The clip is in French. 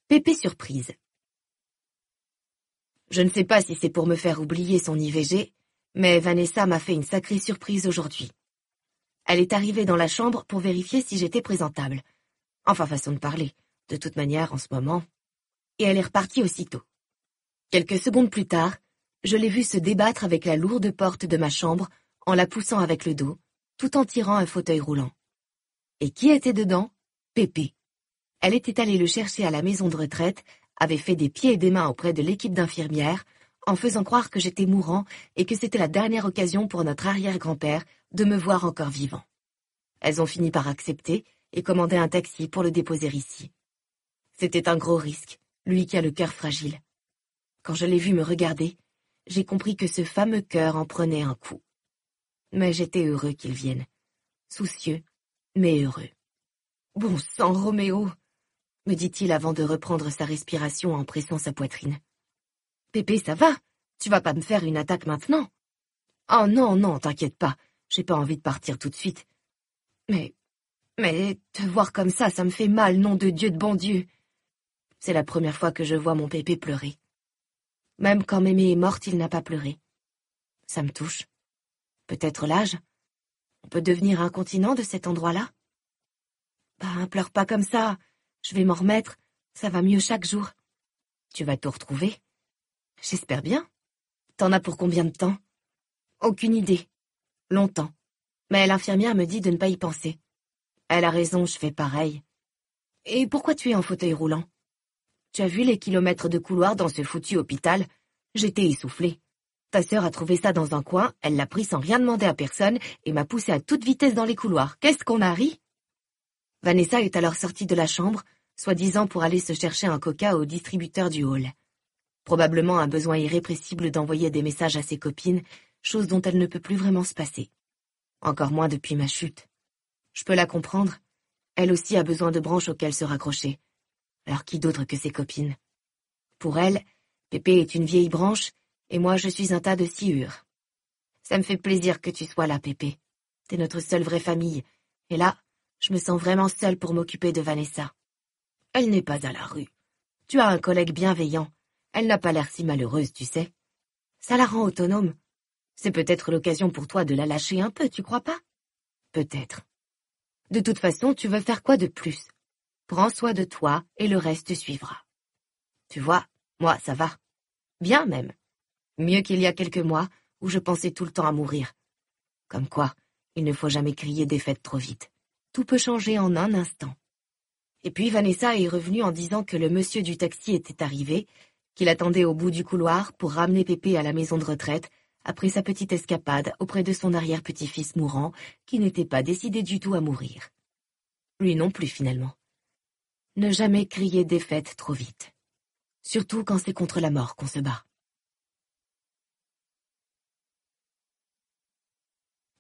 Pépé surprise. Je ne sais pas si c'est pour me faire oublier son IVG, mais Vanessa m'a fait une sacrée surprise aujourd'hui. Elle est arrivée dans la chambre pour vérifier si j'étais présentable. Enfin, façon de parler, de toute manière en ce moment. Et elle est repartie aussitôt. Quelques secondes plus tard, je l'ai vue se débattre avec la lourde porte de ma chambre en la poussant avec le dos, tout en tirant un fauteuil roulant. Et qui était dedans? Pépé. Elle était allée le chercher à la maison de retraite, avait fait des pieds et des mains auprès de l'équipe d'infirmières, en faisant croire que j'étais mourant et que c'était la dernière occasion pour notre arrière-grand-père de me voir encore vivant. Elles ont fini par accepter et commander un taxi pour le déposer ici. C'était un gros risque, lui qui a le cœur fragile. Quand je l'ai vu me regarder, j'ai compris que ce fameux cœur en prenait un coup. Mais j'étais heureux qu'il vienne. Soucieux, mais heureux. « Bon sang, Roméo !» me dit-il avant de reprendre sa respiration en pressant sa poitrine. « Pépé, ça va? Tu vas pas me faire une attaque maintenant? »« Oh non, non, t'inquiète pas, j'ai pas envie de partir tout de suite. Mais te voir comme ça me fait mal, nom de Dieu de bon Dieu. C'est la première fois que je vois mon Pépé pleurer. Même quand Mémé est morte, il n'a pas pleuré. Ça me touche. Peut-être l'âge. On peut devenir incontinent de cet endroit-là. Ben, pleure pas comme ça. Je vais m'en remettre. Ça va mieux chaque jour. Tu vas tout retrouver. J'espère bien. T'en as pour combien de temps? Aucune idée. Longtemps. Mais l'infirmière me dit de ne pas y penser. Elle a raison, je fais pareil. Et pourquoi tu es en fauteuil roulant? Tu as vu les kilomètres de couloir dans ce foutu hôpital? J'étais essoufflée. Ta sœur a trouvé ça dans un coin, elle l'a pris sans rien demander à personne et m'a poussé à toute vitesse dans les couloirs. Qu'est-ce qu'on a ri? Vanessa est alors sortie de la chambre, soi-disant pour aller se chercher un coca au distributeur du hall. Probablement un besoin irrépressible d'envoyer des messages à ses copines, chose dont elle ne peut plus vraiment se passer. Encore moins depuis ma chute. Je peux la comprendre. Elle aussi a besoin de branches auxquelles se raccrocher. Alors qui d'autre que ses copines? Pour elle, Pépé est une vieille branche, et moi je suis un tas de sciures. Ça me fait plaisir que tu sois là, Pépé. T'es notre seule vraie famille, et là, je me sens vraiment seule pour m'occuper de Vanessa. Elle n'est pas à la rue. Tu as un collègue bienveillant. Elle n'a pas l'air si malheureuse, tu sais. Ça la rend autonome. C'est peut-être l'occasion pour toi de la lâcher un peu, tu crois pas? Peut-être. De toute façon, tu veux faire quoi de plus? Prends soin de toi et le reste suivra. Tu vois, moi, ça va. Bien même. Mieux qu'il y a quelques mois où je pensais tout le temps à mourir. Comme quoi, il ne faut jamais crier défaite trop vite. Tout peut changer en un instant. Et puis Vanessa est revenue en disant que le monsieur du taxi était arrivé, qu'il attendait au bout du couloir pour ramener Pépé à la maison de retraite après sa petite escapade auprès de son arrière-petit-fils mourant qui n'était pas décidé du tout à mourir. Lui non plus finalement. Ne jamais crier défaite trop vite. Surtout quand c'est contre la mort qu'on se bat.